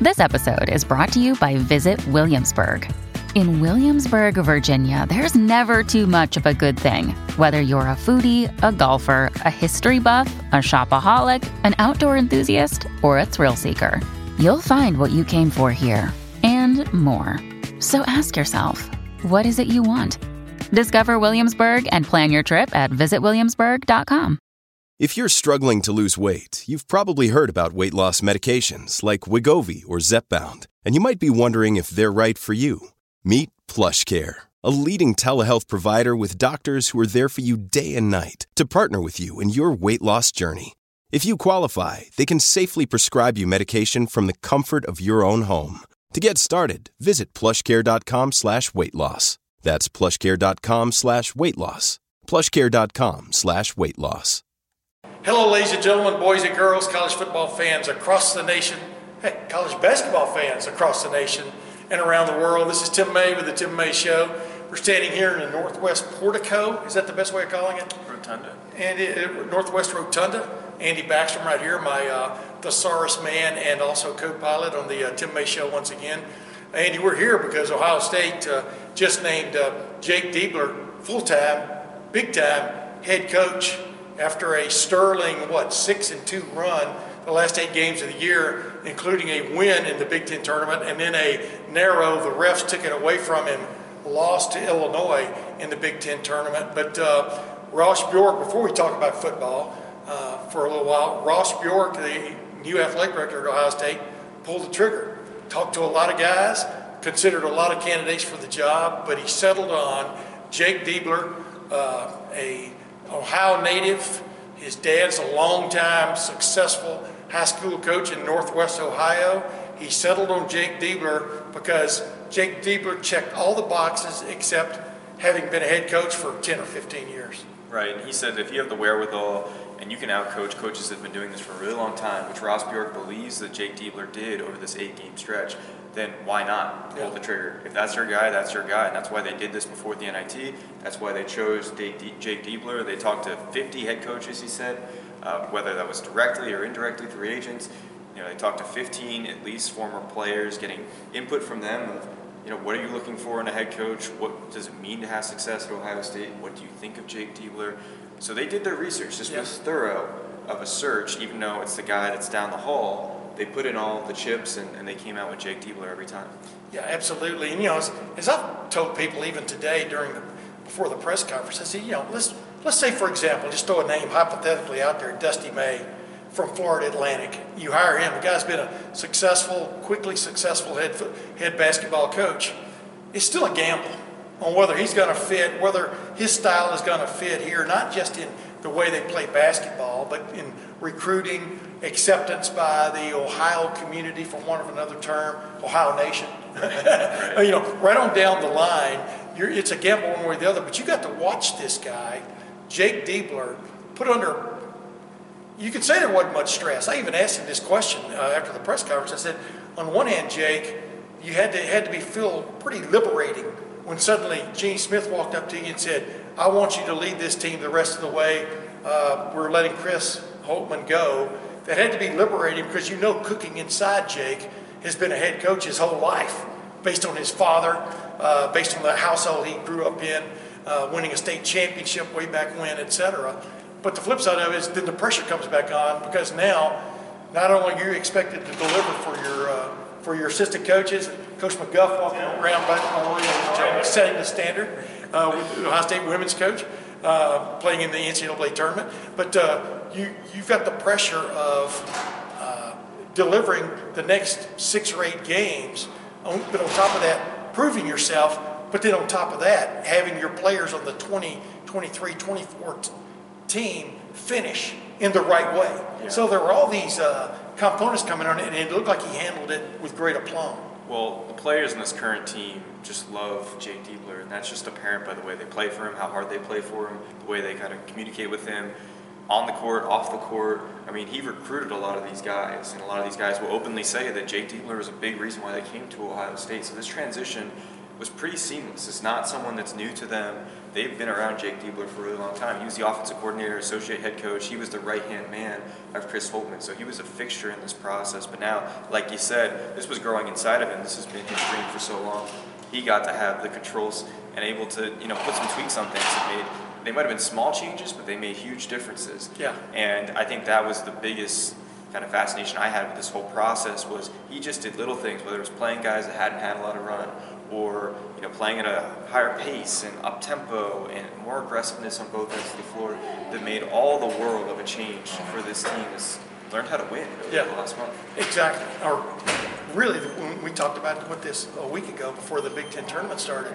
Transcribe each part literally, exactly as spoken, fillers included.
This episode is brought to you by Visit Williamsburg. In Williamsburg, Virginia, there's never too much of a good thing. Whether you're a foodie, a golfer, a history buff, a shopaholic, an outdoor enthusiast, or a thrill seeker, you'll find what you came for here and more. So ask yourself, what is it you want? Discover Williamsburg and plan your trip at visit williamsburg dot com. If you're struggling to lose weight, you've probably heard about weight loss medications like Wegovy or Zepbound, and you might be wondering if they're right for you. Meet PlushCare, a leading telehealth provider with doctors who are there for you day and night to partner with you in your weight loss journey. If you qualify, they can safely prescribe you medication from the comfort of your own home. To get started, visit plushcare.com slash weight loss. That's plushcare.com slash weight loss. plushcare.com slash weight loss. Hello, ladies and gentlemen, boys and girls, college football fans across the nation, heck, college basketball fans across the nation and around the world. This is Tim May with the Tim May Show. We're standing here in the Northwest Portico. Is that the best way of calling it? Rotunda. And it, Northwest Rotunda. Andy Backstrom right here, my uh, thesaurus man and also co-pilot on the uh, Tim May Show once again. Andy, we're here because Ohio State uh, just named uh, Jake Diebler full-time, big-time head coach after a sterling, what, six and two run the last eight games of the year, including a win in the Big Ten tournament, and then a narrow, the refs took it away from him, loss to Illinois in the Big Ten tournament. But uh, Ross Bjork, before we talk about football uh, for a little while, Ross Bjork, the new athletic director at Ohio State, pulled the trigger. Talked to a lot of guys, considered a lot of candidates for the job, but he settled on Jake Diebler, uh, a Ohio native. His dad's a longtime successful high school coach in Northwest Ohio. He settled on Jake Diebler because Jake Diebler checked all the boxes except having been a head coach for ten or fifteen years. Right, and he said if you have the wherewithal and you can outcoach coaches that have been doing this for a really long time, which Ross Bjork believes that Jake Diebler did over this eight-game stretch, then why not pull yeah. the trigger? If that's your guy, that's your guy, and that's why they did this before the N I T. That's why they chose Jake Diebler. They talked to fifty head coaches, he said, uh, whether that was directly or indirectly through agents. You know, they talked to fifteen, at least, former players, getting input from them of, you know, what are you looking for in a head coach? What does it mean to have success at Ohio State? What do you think of Jake Diebler? So they did their research. This yeah. was thorough of a search, even though it's the guy that's down the hall. They put in all the chips, and, and they came out with Jake Diebler every time. Yeah, absolutely. And, you know, as, as I've told people even today during the, before the press conference, I said, you know, let's, let's say, for example, just throw a name hypothetically out there, Dusty May from Florida Atlantic. You hire him. The guy's been a successful, quickly successful head, head basketball coach. It's still a gamble on whether he's going to fit, whether his style is going to fit here, not just in the way they play basketball, but in recruiting, acceptance by the Ohio community, for want of another term, Ohio Nation. You know, right on down the line, you're, it's a gamble one way or the other, but you got to watch this guy, Jake Diebler, put under, you could say there wasn't much stress. I even asked him this question uh, after the press conference. I said, on one hand, Jake, you had to, it had to be feel pretty liberating when suddenly Gene Smith walked up to you and said, I want you to lead this team the rest of the way. Uh, we're letting Chris Holtmann go. That had to be liberating because you know cooking inside Jake has been a head coach his whole life, based on his father, uh, based on the household he grew up in, uh, winning a state championship way back when, et cetera. But the flip side of it is then the pressure comes back on because now not only are you expected to deliver for your uh, for your assistant coaches, Coach McGuff walking around back setting the standard uh, with the Ohio State women's coach uh, playing in the N C double A tournament, but uh, you you've got the pressure of uh, delivering the next six or eight games, but on top of that, proving yourself. But then on top of that, having your players on the twenty, twenty-three, twenty-four team finish in the right way. Yeah. So there were all these uh, components coming on, and it looked like he handled it with great aplomb. Well, the players in this current team just love Jake Diebler, and that's just apparent by the way they play for him, how hard they play for him, the way they kind of communicate with him on the court, off the court. I mean, he recruited a lot of these guys, and a lot of these guys will openly say that Jake Diebler was a big reason why they came to Ohio State. So this transition was pretty seamless. It's not someone that's new to them. They've been around Jake Diebler for a really long time. He was the offensive coordinator, associate head coach. He was the right-hand man of Chris Holtmann, so he was a fixture in this process. But now, like you said, this was growing inside of him. This has been his dream for so long. He got to have the controls and able to, you know, put some tweaks on things that made, they might have been small changes, but they made huge differences. Yeah. And I think that was the biggest kind of fascination I had with this whole process was he just did little things, whether it was playing guys that hadn't had a lot of run, or you know playing at a higher pace and up tempo and more aggressiveness on both ends of the floor that made all the world of a change for this team. Has learned how to win really yeah. the last month. Exactly. Or really, when we talked about what this a week ago before the Big Ten tournament started,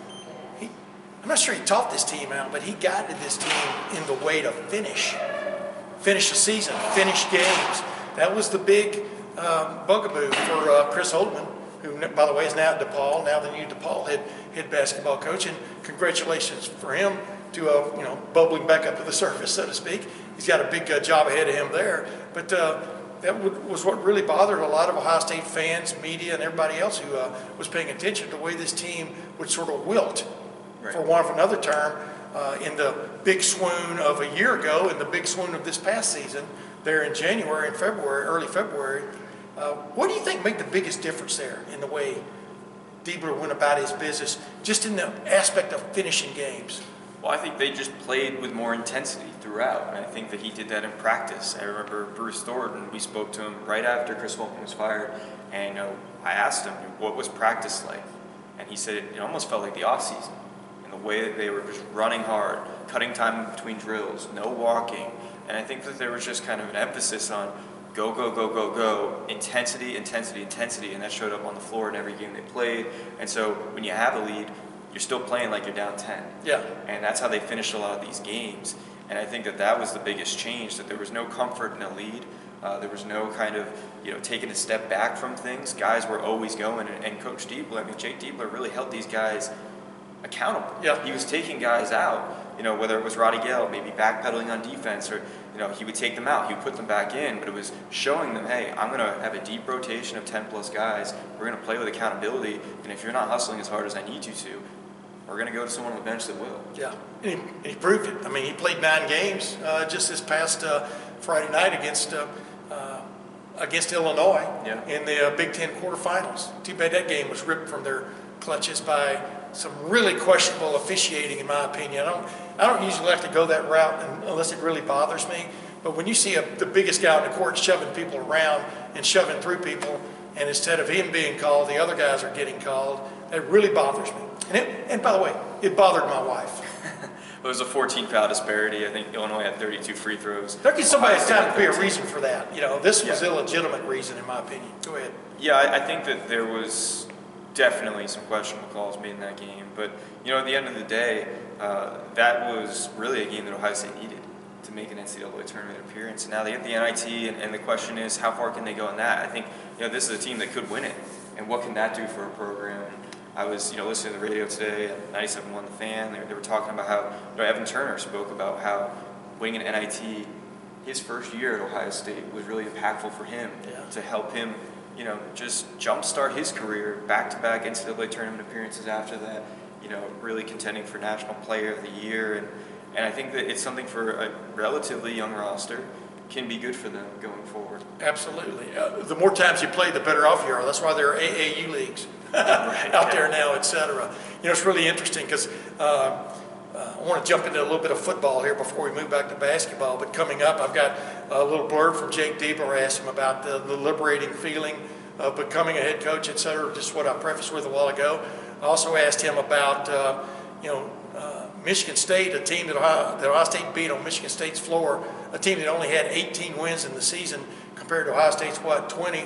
he, I'm not sure he taught this team out, but he guided this team in the way to finish, finish the season, finish games. That was the big um, bugaboo for uh, Chris Holtmann, who, by the way, is now at DePaul, now the new DePaul head, head basketball coach. And congratulations for him to, uh, you know, bubbling back up to the surface, so to speak. He's got a big uh, job ahead of him there. But uh, that w- was what really bothered a lot of Ohio State fans, media, and everybody else who uh, was paying attention to the way this team would sort of wilt, right, for want of another term, uh, in the big swoon of a year ago and the big swoon of this past season there in January and February, early February. Uh, what do you think made the biggest difference there in the way Diebler went about his business, just in the aspect of finishing games? Well, I think they just played with more intensity throughout, and I think that he did that in practice. I remember Bruce Thornton, we spoke to him right after Chris Holtmann was fired, and you know, I asked him, what was practice like? And he said it, it almost felt like the off-season, and the way that they were just running hard, cutting time in between drills, no walking, and I think that there was just kind of an emphasis on go, go, go, go, go, intensity, intensity, intensity, and that showed up on the floor in every game they played. And so when you have a lead, you're still playing like you're down ten. Yeah. And that's how they finished a lot of these games. And I think that that was the biggest change, that there was no comfort in a lead. Uh, there was no kind of, you know, taking a step back from things. Guys were always going, and, and Coach Diebler, I mean, Jake Diebler really held these guys accountable. Yeah. He was taking guys out, you know, whether it was Roddy Gale, maybe backpedaling on defense, or, you know, he would take them out, he would put them back in, but it was showing them, hey, I'm going to have a deep rotation of ten plus guys. We're going to play with accountability, and if you're not hustling as hard as I need you to, we're going to go to someone on the bench that will. Yeah, and he, and he proved it. I mean, he played nine games uh, just this past uh, Friday night against uh, uh, against Illinois yeah. in the uh, Big Ten quarterfinals. Too bad that game was ripped from their clutches by some really questionable officiating, in my opinion. I don't, I don't usually like to go that route unless it really bothers me. But when you see a, the biggest guy on the court shoving people around and shoving through people, and instead of him being called, the other guys are getting called, that really bothers me. And, it, and by the way, it bothered my wife. It was a fourteen foul disparity. I think Illinois had thirty-two free throws. There can somebody time to be a reason for that. You know, this was yeah. illegitimate reason, in my opinion. Go ahead. Yeah, I, I think that there was definitely some questionable calls made in that game. But, you know, at the end of the day, uh, that was really a game that Ohio State needed to make an N C double A tournament appearance. And now they get the N I T, and, and the question is, how far can they go in that? I think, you know, this is a team that could win it. And what can that do for a program? I was, you know, listening to the radio today at ninety-seven point one The Fan. They, they were talking about how, you know, Evan Turner spoke about how winning an N I T, his first year at Ohio State was really impactful for him yeah. to help him, you know, just jumpstart his career, back-to-back N C double A tournament appearances after that, you know, really contending for National Player of the Year. And, and I think that it's something for a relatively young roster can be good for them going forward. Absolutely. Uh, the more times you play, the better off you are. That's why there are A A U leagues right, out yeah. there now, et cetera. You know, it's really interesting because uh, uh, I want to jump into a little bit of football here before we move back to basketball. But coming up, I've got a little blurb from Jake Diebler. I asked him about the, the liberating feeling of becoming a head coach, et cetera, just what I prefaced with a while ago. I also asked him about, uh, you know, uh, Michigan State, a team that Ohio, that Ohio State beat on Michigan State's floor, a team that only had eighteen wins in the season compared to Ohio State's, what, twenty?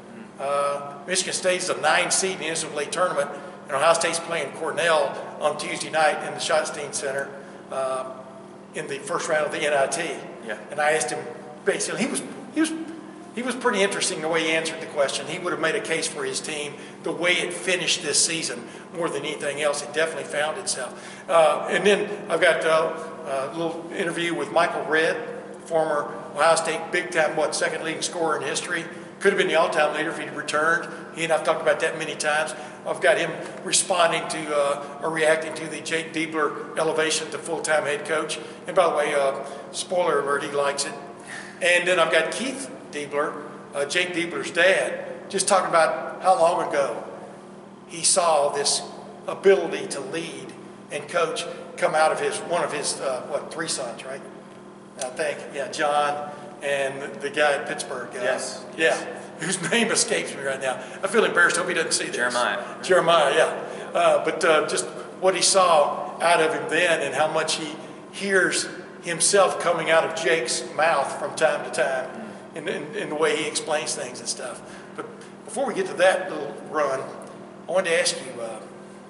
Uh, Michigan State's a nine seed in the N C double A tournament, and Ohio State's playing Cornell on Tuesday night in the Schottenstein Center uh, in the first round of the N I T. Yeah. And I asked him, basically, he was he was he was pretty interesting the way he answered the question. He would have made a case for his team the way it finished this season more than anything else. It definitely found itself. Uh, and then I've got uh, a little interview with Michael Redd, former Ohio State big time, what, second leading scorer in history, could have been the all-time leader if he'd returned. He and I've talked about that many times. I've got him responding to uh, or reacting to the Jake Diebler elevation to full-time head coach. And by the way, uh, spoiler alert, he likes it. And then I've got Keith Diebler, uh, Jake Diebler's dad, just talking about how long ago he saw this ability to lead and coach come out of his one of his uh, what three sons, right? I think, yeah, John and the guy at Pittsburgh. Uh, yes. Yeah, yes. Whose name escapes me right now. I feel embarrassed. Hope he doesn't see this. Jeremiah. Jeremiah, yeah. yeah. Uh, but uh, just what he saw out of him then, and how much he hears himself coming out of Jake's mouth from time to time, mm. in, in, in the way he explains things and stuff. But before we get to that little run, I wanted to ask you. Uh,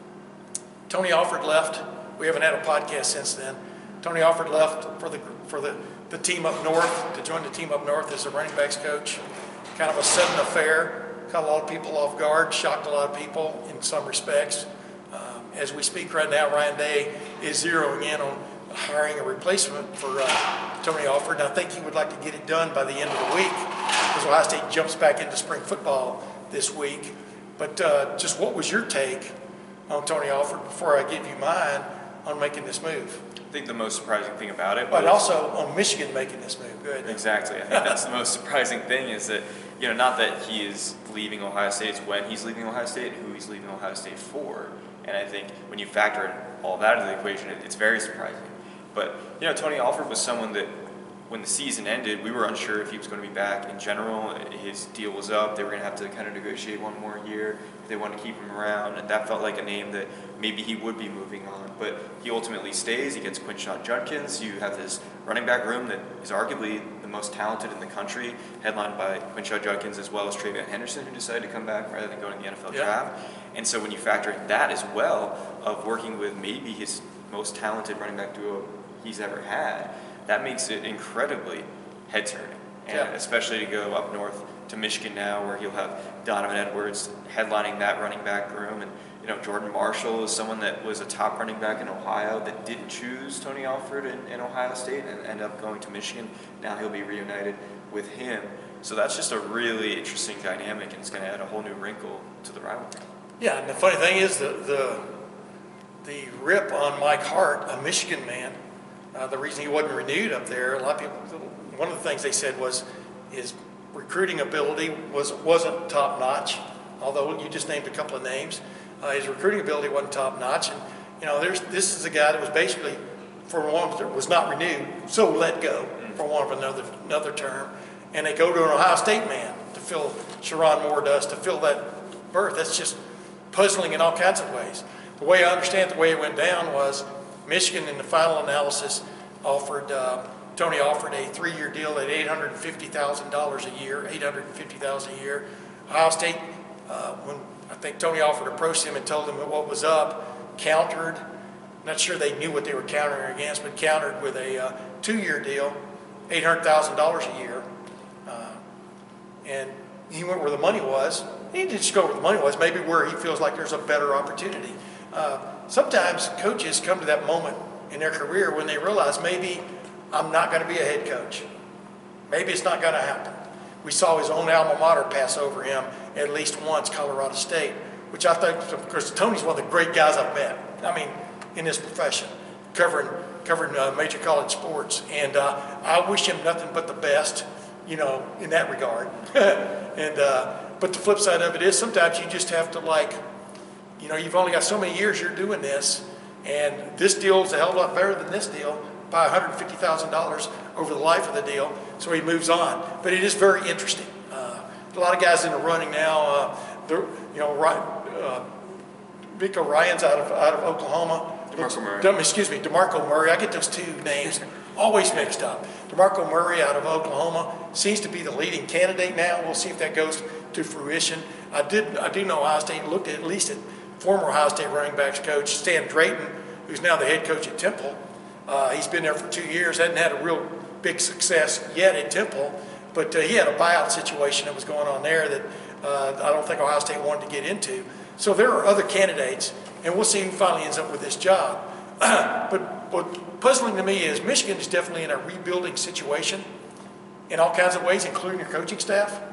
Tony Alford left. We haven't had a podcast since then. Tony Alford left for the for the, the team up north, to join the team up north as a running backs coach. Kind of a sudden affair. Caught a lot of people off guard, shocked a lot of people in some respects. Um, as we speak right now, Ryan Day is zeroing in on hiring a replacement for uh, Tony Alford. And I think he would like to get it done by the end of the week, because Ohio State jumps back into spring football this week. But uh, just what was your take on Tony Alford before I give you mine on making this move? I think the most surprising thing about it, but also on Michigan making this move. Good. Exactly. I think that's the most surprising thing is that, you know, not that he is leaving Ohio State, it's when he's leaving Ohio State, who he's leaving Ohio State for. And I think when you factor in all that into the equation, it, it's very surprising. But, you know, Tony Alford was someone that when the season ended, we were unsure if he was going to be back in general. His deal was up. They were going to have to kind of negotiate one more year if they wanted to keep him around. And that felt like a name that maybe he would be moving on. But he ultimately stays. He gets Quinshon Judkins. You have this running back room that is arguably the most talented in the country, headlined by Quinshon Judkins as well as TreVeyon Henderson, who decided to come back rather than going to the N F L yeah. draft. And so when you factor in that as well, of working with maybe his most talented running back duo he's ever had, that makes it incredibly head-turning. And yeah. especially to go up north to Michigan now, where he'll have Donovan Edwards headlining that running back room. And, you know, Jordan Marshall is someone that was a top running back in Ohio that didn't choose Tony Alford in, in Ohio State and ended up going to Michigan. Now he'll be reunited with him. So that's just a really interesting dynamic, and it's going to add a whole new wrinkle to the rivalry. Yeah, and the funny thing is the the, the rip on Mike Hart, a Michigan man, Uh, the reason he wasn't renewed up there, a lot of people, one of the things they said was his recruiting ability was, wasn't top-notch, although you just named a couple of names. Uh, his recruiting ability wasn't top-notch, and, you know, there's this is a guy that was basically, for one, was not renewed, so let go for one of another another term, and they go to an Ohio State man to fill, Sherrone Moore does, to fill that berth. That's just puzzling in all kinds of ways. The way I understand it, the way it went down was Michigan, in the final analysis, offered uh, Tony Alford a three-year deal at eight hundred fifty thousand dollars a year, eight hundred fifty thousand dollars a year. Ohio State, uh, when I think Tony Alford approached him and told him what was up, countered. Not sure they knew what they were countering against, but countered with a uh, two-year deal, eight hundred thousand dollars a year. Uh, and he went where the money was. He didn't just go where the money was, maybe where he feels like there's a better opportunity. Uh, sometimes coaches come to that moment in their career when they realize maybe I'm not going to be a head coach. Maybe it's not going to happen. We saw his own alma mater pass over him at least once, Colorado State, which I think, of course, Tony's one of the great guys I've met. I mean, in this profession, covering covering uh, major college sports, and uh, I wish him nothing but the best, you know, in that regard. and uh, but the flip side of it is sometimes you just have to like. You know, you've only got so many years you're doing this, and this deal is a hell of a lot better than this deal by one hundred fifty thousand dollars over the life of the deal, so he moves on. But it is very interesting. Uh, a lot of guys in the running now. Uh, you know, uh, Victor Ryan's out of out of Oklahoma. DeMarco Murray. De, excuse me, DeMarco Murray. I get those two names always mixed up. DeMarco Murray out of Oklahoma seems to be the leading candidate now. We'll see if that goes to fruition. I did. I do know Ohio State looked at, at least at former Ohio State running backs coach Stan Drayton, who's now the head coach at Temple. Uh, he's been there for two years, hadn't had a real big success yet at Temple, but uh, he had a buyout situation that was going on there that uh, I don't think Ohio State wanted to get into. So there are other candidates, and we'll see who finally ends up with this job. but what puzzling to me is Michigan is definitely in a rebuilding situation in all kinds of ways, including your coaching staff.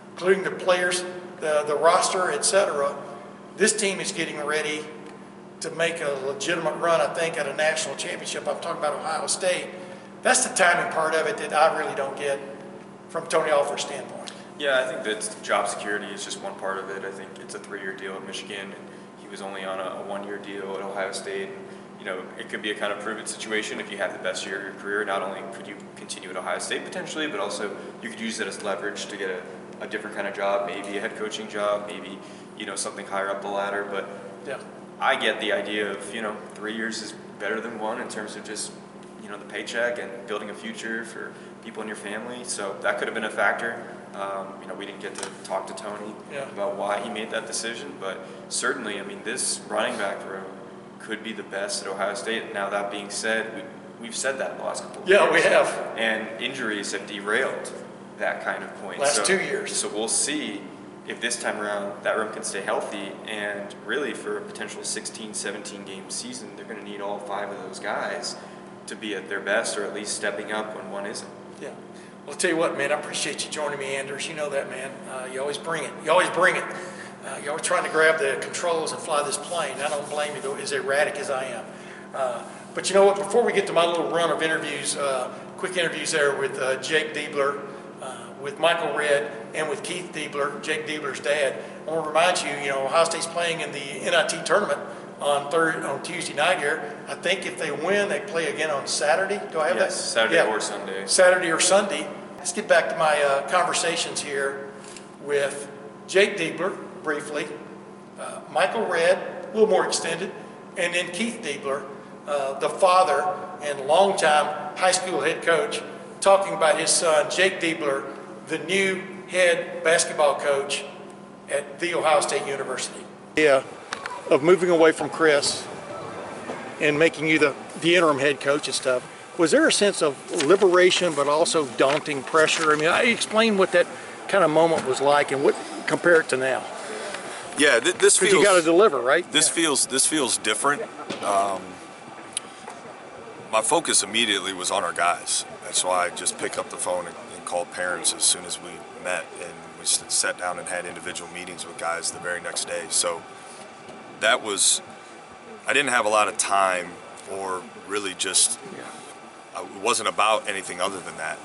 including the players, the, the roster, et cetera. This team is getting ready to make a legitimate run, I think, at a national championship. I'm talking about Ohio State. That's the timing part of it that I really don't get from Tony Alford's standpoint. Yeah, I think that job security is just one part of it. I think it's a three-year deal at Michigan, and he was only on a, a one-year deal at Ohio State. You know, it could be a kind of proven situation if you have the best year of your career. Not only could you continue at Ohio State potentially, but also you could use it as leverage to get a, a different kind of job, maybe a head coaching job, maybe, you know, something higher up the ladder. But yeah. I get the idea of, you know, three years is better than one in terms of just, you know, the paycheck and building a future for people in your family. So that could have been a factor. Um, you know, we didn't get to talk to Tony yeah. about why he made that decision, but certainly, I mean, this running back room could be the best at Ohio State. Now, that being said, we, we've said that in the last couple of yeah, years. Yeah, we have. And injuries have derailed that kind of point. Last so, two years. So we'll see if this time around that room can stay healthy, and really for a potential sixteen, seventeen game season, they're going to need all five of those guys to be at their best, or at least stepping up when one isn't. Yeah. Well, I'll tell you what, man, I appreciate you joining me, Anders. You know that, man. Uh, you always bring it. You always bring it. Uh, you're always trying to grab the controls and fly this plane. I don't blame you, though, as erratic as I am. Uh, but you know what? Before we get to my little run of interviews, uh, quick interviews there with uh, Jake Diebler, uh, with Michael Redd, and with Keith Diebler, Jake Diebler's dad. I want to remind you, you know, Ohio State's playing in the N I T tournament on third on Tuesday night here. I think if they win, they play again on Saturday. Do I have yes, that? Saturday yeah. or Sunday. Saturday or Sunday. Let's get back to my uh, conversations here with Jake Diebler, briefly, uh, Michael Redd, a little more extended, and then Keith Diebler, uh, the father and longtime high school head coach, talking about his son, Jake Diebler, the new head basketball coach at The Ohio State University. Yeah, of moving away from Chris and making you the, the interim head coach and stuff, was there a sense of liberation but also daunting pressure? I mean, I explain what that kind of moment was like and what compare it to now. Yeah, th this feels. You got to deliver, right? This yeah. feels this feels different. Um, my focus immediately was on our guys. That's why I just picked up the phone and, and called parents as soon as we met, and we sat down and had individual meetings with guys the very next day. So that was. I didn't have a lot of time, or really just. Yeah. It wasn't about anything other than that.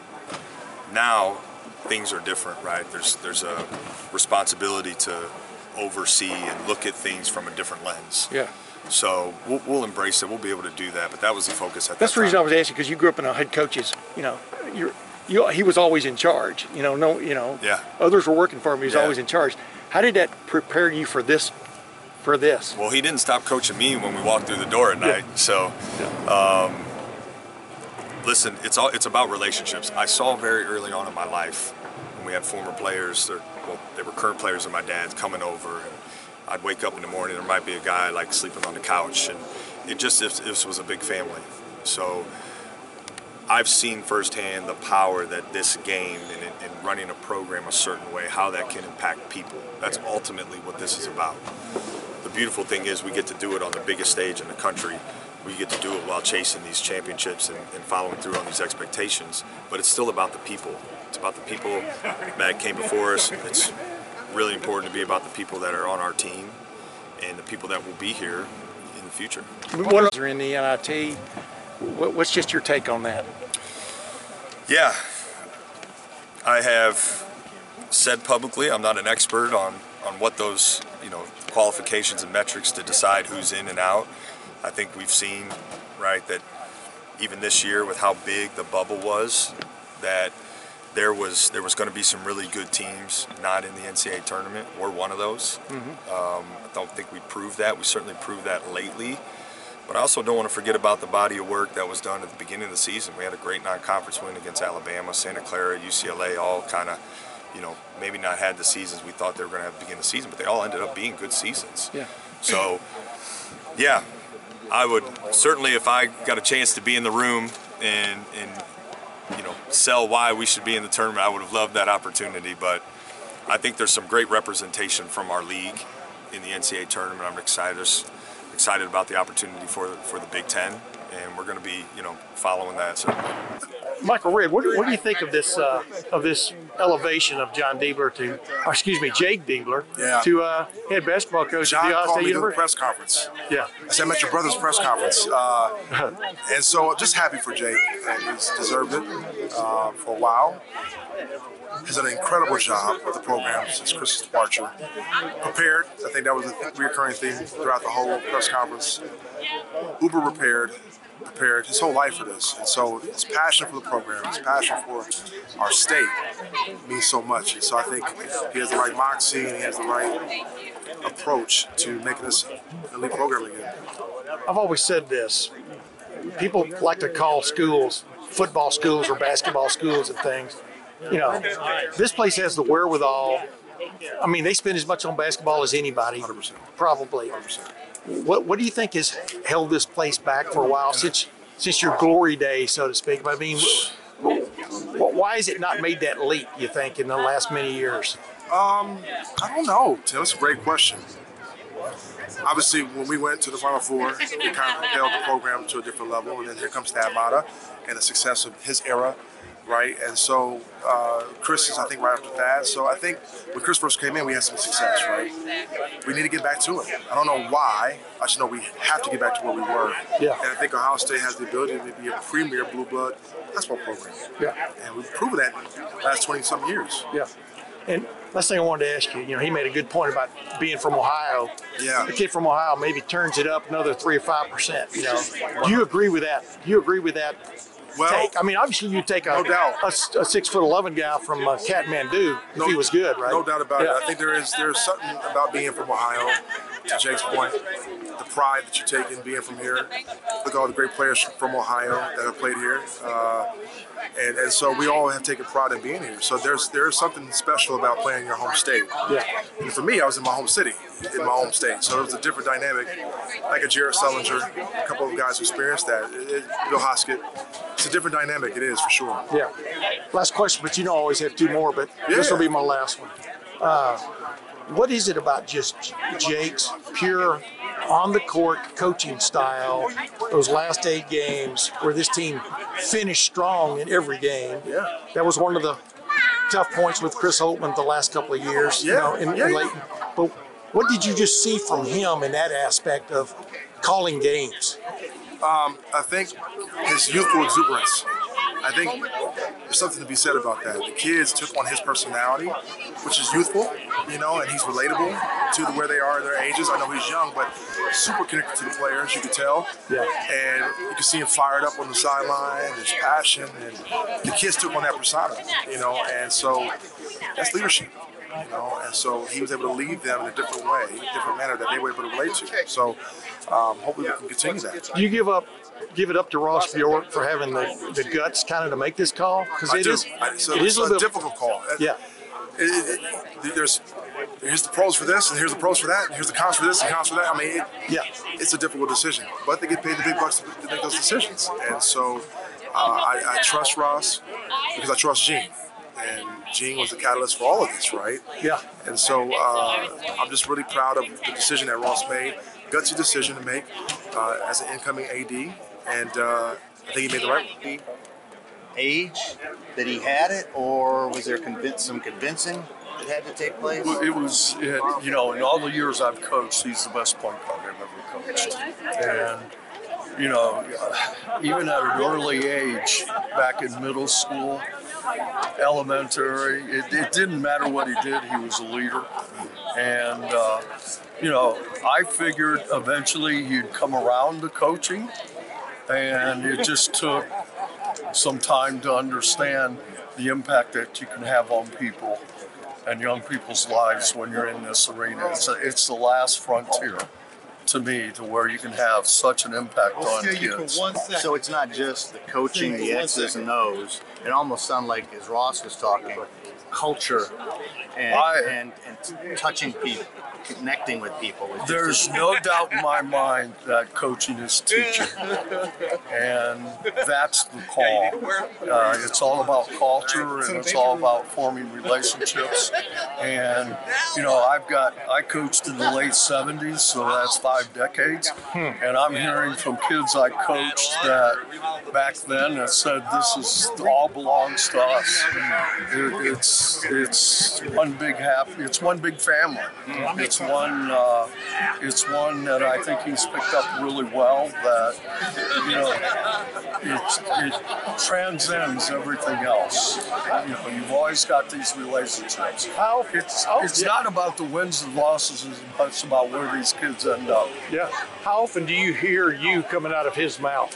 Now, things are different, right? There's there's a responsibility to oversee and look at things from a different lens. Yeah. So we'll, we'll embrace it. We'll be able to do that. But that was the focus at that time. That's the reason I was asking, because you grew up in a head coach's. You know, you're you. He was always in charge. You know, no, you know. Yeah. Others were working for him. He was Yeah. always in charge. How did that prepare you for this? For this? Well, he didn't stop coaching me when we walked through the door at night. Yeah. So. Yeah. Um, Listen, it's all it's about relationships. I saw very early on in my life when we had former players, well, they were current players of my dad's coming over, and I'd wake up in the morning, there might be a guy like sleeping on the couch, and it just it, it was a big family. So I've seen firsthand the power that this game and, and running a program a certain way, how that can impact people. That's yeah. ultimately what this is about. The beautiful thing is we get to do it on the biggest stage in the country. We get to do it while chasing these championships and, and following through on these expectations. But it's still about the people. It's about the people that came before us. It's really important to be about the people that are on our team and the people that will be here in the future. What are in the N I T? What's just your take on that? Yeah, I have said publicly I'm not an expert on, on what those you know qualifications and metrics to decide who's in and out. I think we've seen, right, that even this year with how big the bubble was, that there was there was going to be some really good teams not in the N C double A tournament. We're one of those. Mm-hmm. um, I don't think we proved that. We certainly proved that lately. But I also don't want to forget about the body of work that was done at the beginning of the season. We had a great non-conference win against Alabama, Santa Clara, U C L A, all kind of, you know, maybe not had the seasons we thought they were going to have to begin the season, but they all ended up being good seasons. Yeah. So, yeah. I would certainly, if I got a chance to be in the room and, and you know, sell why we should be in the tournament, I would have loved that opportunity. But I think there's some great representation from our league in the N C double A tournament. I'm excited, excited about the opportunity for for the Big Ten, and we're going to be, you know, following that. So. Michael Ridd, what, what do you think of this uh, of this elevation of John Diebler to, or excuse me, Jake Diebler yeah. to uh, head basketball coach John at the called State me to the University? press conference. Yeah. I said, I'm at your brother's press conference. Uh, and so just happy for Jake. And he's deserved it uh, for a while. He's done an incredible job with the program since Chris's departure. Prepared, I think that was a recurring theme throughout the whole press conference. Uber prepared, prepared his whole life for this. And so his passion for the program, his passion for our state means so much. And so I think he has the right moxie and he has the right approach to making this an elite program again. I've always said this. People like to call schools football schools or basketball schools and things. You know, this place has the wherewithal. I mean, they spend as much on basketball as anybody, one hundred percent. Probably. one hundred percent. What What do you think has held this place back for a while since since your glory days, so to speak? I mean, why has it not made that leap, you think, in the last many years? Um, I don't know, Tim. That's a great question. Obviously, when we went to the Final Four, it kind of propelled the program to a different level. And then here comes Thad Matta and the success of his era, right? And so uh, Chris is, I think, right after Thad. So I think when Chris first came in, we had some success, right? We need to get back to it. I don't know why. I just know we have to get back to where we were. Yeah. And I think Ohio State has the ability to be a premier blue blood basketball program. Yeah. And we've proven that in the last twenty-some years. Yeah. And last thing I wanted to ask you, you know, he made a good point about being from Ohio. Yeah. The kid from Ohio maybe turns it up another three or five percent. You know, do you agree with that? Do you agree with that Well, take? I mean, obviously you take a, no doubt. a, a six foot eleven guy from uh, Kathmandu if No, he was good, right? No doubt about yeah. it. I think there is there's something about being from Ohio, to Jake's point, the pride that you take in being from here. Look at all the great players from Ohio that have played here. Uh, and, and so we all have taken pride in being here. So there's there's something special about playing in your home state. Yeah. And for me, I was in my home city, in my home state. So it was a different dynamic. Like a Jared Sullinger, a couple of guys who experienced that. It, it, Bill Hoskett. It's a different dynamic. It is, for sure. Yeah. Last question, but you know I always have two more, but Yeah. this will be my last one. Uh, what is it about just Jake's pure on-the-court coaching style, those last eight games where this team finished strong in every game? Yeah. That was one of the tough points with Chris Holtman the last couple of years, you Yeah. know, in, Yeah, in yeah. Layton. But what did you just see from him in that aspect of calling games? Um, I think his youthful exuberance. I think there's something to be said about that. The kids took on his personality, which is youthful, you know, and he's relatable to the, where they are in their ages. I know he's young, but super connected to the players, you could tell. Yeah. And you can see him fired up on the sideline, his passion, and the kids took on that persona, you know, and so that's leadership. You know, and so he was able to lead them in a different way, different manner that they were able to relate to. So um, hopefully we can continue that. Do you give up, give it up to Ross Bjork for having the, the guts kind of to make this call? Because I it do. is, I, so it it's is a a little bit, difficult call. yeah. It, it, it, there's here's the pros for this, and here's the pros for that, and here's the cons for this, and cons for that. I mean, it, Yeah. it's a difficult decision, but they get paid the big bucks to, to make those decisions. And so uh, I, I trust Ross because I trust Gene. And Gene was the catalyst for all of this, right? Yeah. And so uh, I'm just really proud of the decision that Ross made. Gutsy decision to make uh, as an incoming A D, and uh, I think he made the right one. Age that he had it, or was there convince, some convincing that had to take place? Well, it was, it, you know, in all the years I've coached, he's the best point guard I've ever coached. And, you know, even at an early age, back in middle school, elementary, it, it didn't matter what he did, he was a leader. And, uh, you know, I figured eventually he'd come around to coaching, and it just took some time to understand the impact that you can have on people and young people's lives when you're in this arena. It's, a, it's the last frontier to me, to where you can have such an impact on kids. So it's not just the coaching, the X's and O's. It almost sounded like, as Ross was talking, culture and I- and, and touching people. connecting with people. With There's no doubt in my mind that coaching is teaching, and that's the call. Uh, it's all about culture, and it's all about forming relationships. And you know, I've got I coached in the late seventies, so that's five decades, and I'm hearing from kids I coached that back then that said this is all belongs to us. It, it's it's one big happy. It's one big family. It's one. Uh, it's one that I think he's picked up really well. That you know, it it transcends everything else. You know, you've always got these relationships. How It's how, it's yeah. not about the wins and losses as much about where these kids end up. Yeah. How often do you hear you coming out of his mouth?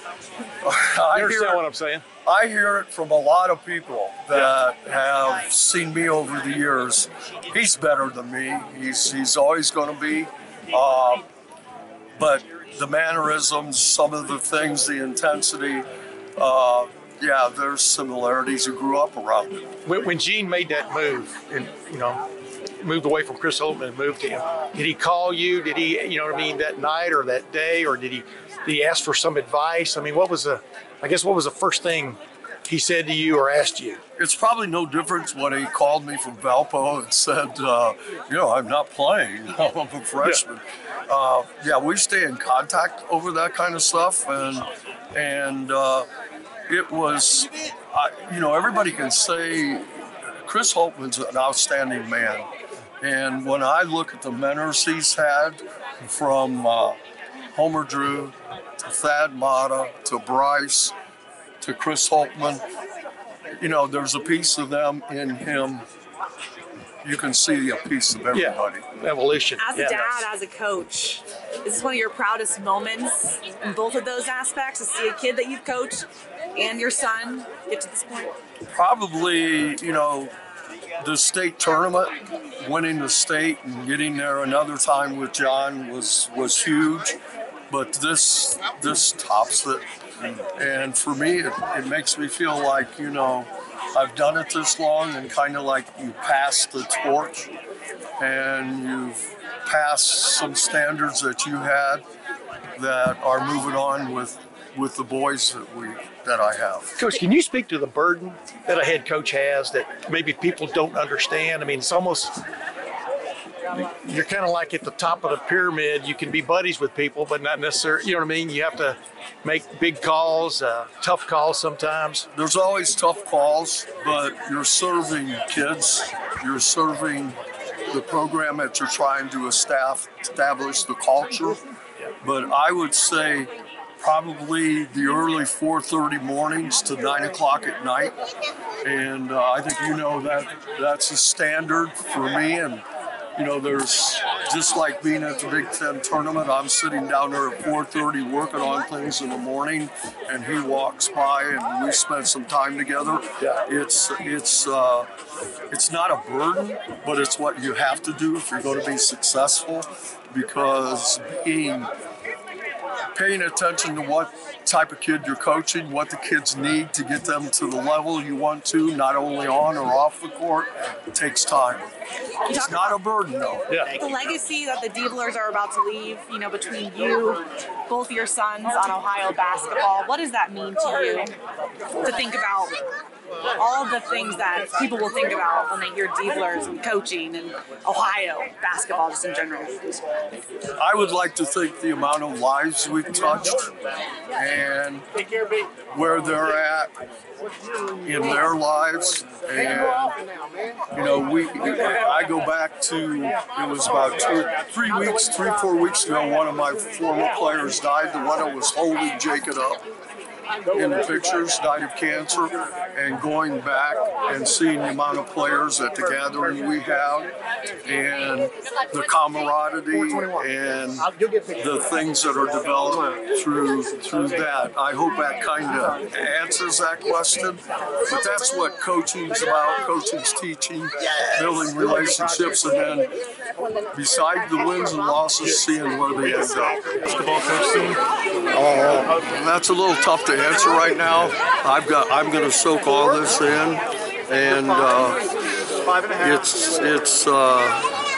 I You understand hear, what I'm saying? I hear it from a lot of people that have seen me over the years. He's better than me. He's he's always going to be. Uh, but the mannerisms, some of the things, the intensity, uh, yeah, there's similarities. You grew up around it. When, when Gene made that move, and you know, moved away from Chris Holtmann and moved to him, did he call you? Did he, you know what I mean, that night or that day, or did he, did he ask for some advice? I mean, what was the, I guess, what was the first thing he said to you or asked you? It's probably no different when he called me from Valpo and said, uh, you know, I'm not playing. I'm a freshman. Yeah. Uh, yeah, we stay in contact over that kind of stuff, and and uh, it was, I, you know, everybody can say Chris Holtmann's an outstanding man, and when I look at the mentors he's had, from uh, Homer Drew to Thad Matta to Bryce to Chris Holtmann, you know, there's a piece of them in him. You can see a piece of everybody. Yeah. Evolution. As a Yeah. dad, as a coach, is this one of your proudest moments in both of those aspects, to see a kid that you've coached and your son get to this point? Probably, you know, the state tournament, winning the state and getting there another time with John was was huge. But this this tops it. And for me, it, it makes me feel like, you know, I've done it this long, and kind of like you pass the torch and you've passed some standards that you had that are moving on with with the boys that we that I have. Coach, can you speak to the burden that a head coach has that maybe people don't understand? I mean, it's almost, you're kind of like at the top of the pyramid. You can be buddies with people, but not necessarily, you know what I mean? You have to make big calls, uh, tough calls sometimes. There's always tough calls, but you're serving kids. You're serving the program that you're trying to establish, establish the culture. But I would say probably the early four thirty mornings to nine o'clock at night. And uh, I think you know that that's a standard for me. And you know, there's just like being at the Big Ten tournament, I'm sitting down there at four thirty working on things in the morning, and he walks by and we spend some time together. Yeah. It's it's uh, it's not a burden, but it's what you have to do if you're going to be successful, because being paying attention to what type of kid you're coaching, what the kids need to get them to the level you want to, not only on or off the court, takes time. It's not a burden, though. Yeah. The legacy that the Diebler's are about to leave, you know, between you, both your sons on Ohio basketball, what does that mean to you to think about all the things that people will think about when they hear Diebler's and coaching and Ohio basketball just in general? I would like to think the amount of lives we've touched and where they're at in their lives. And, you know, we I go back to, it was about two, three weeks, three, four weeks ago, one of my former players died. The one that was holding Jacob up in the pictures died of cancer, and going back and seeing the amount of players at the gathering we have, and the camaraderie and the things that are developed through through that. I hope that kind of answers that question. But that's what coaching's about. Coaching's teaching, building relationships, and then beside the wins and losses, seeing where they end up. Basketball coach team? Oh, that's a little tough to answer right now. I've got. I'm going to soak all this in, and uh, it's it's uh,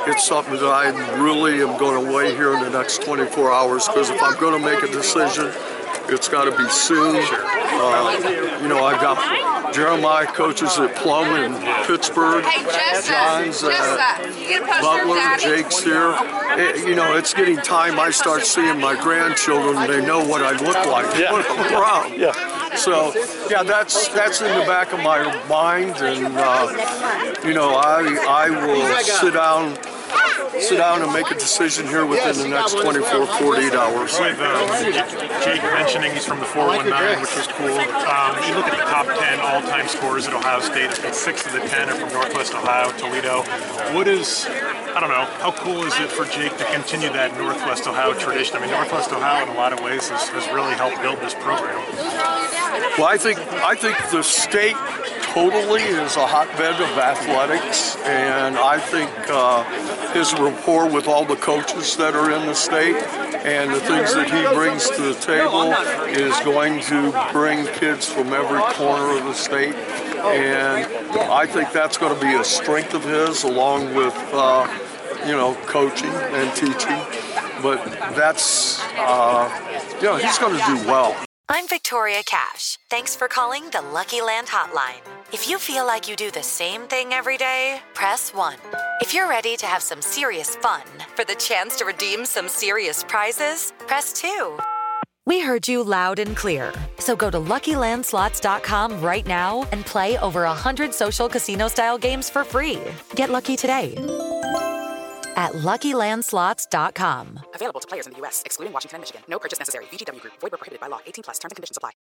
it's something that I really am going to weigh here in the next twenty-four hours, because if I'm going to make a decision, it's got to be soon. Uh, you know, I've got Jeremiah coaches at Plum in Pittsburgh, John's at Butler, Jake's here. It, you know, it's getting time I start seeing my grandchildren. They know what I look like when I'm around. Yeah. So, yeah, that's that's in the back of my mind, and uh, you know, I I will sit down. sit down and make a decision here within the next twenty-four, forty-eight hours. With um, Jake mentioning he's from the four one nine, which was cool. Um, you look at the top ten all-time scorers at Ohio State. I think six of the ten are from Northwest Ohio, Toledo. What is, I don't know, how cool is it for Jake to continue that Northwest Ohio tradition? I mean, Northwest Ohio in a lot of ways has, has really helped build this program. Well, I think I think the state totally is a hotbed of athletics, and I think uh, his rapport with all the coaches that are in the state and the things that he brings to the table is going to bring kids from every corner of the state, and I think that's going to be a strength of his, along with uh, you know, coaching and teaching. But that's uh, you know, he's going to do well. I'm Victoria Cash. Thanks for calling the Lucky Land Hotline. If you feel like you do the same thing every day, press one. If you're ready to have some serious fun for the chance to redeem some serious prizes, press two. We heard you loud and clear. So go to Lucky Land Slots dot com right now and play over one hundred social casino-style games for free. Get lucky today at Lucky Land Slots dot com. Available to players in the U S, excluding Washington and Michigan. No purchase necessary. V G W Group. Void where prohibited by law. eighteen plus. Terms and conditions apply.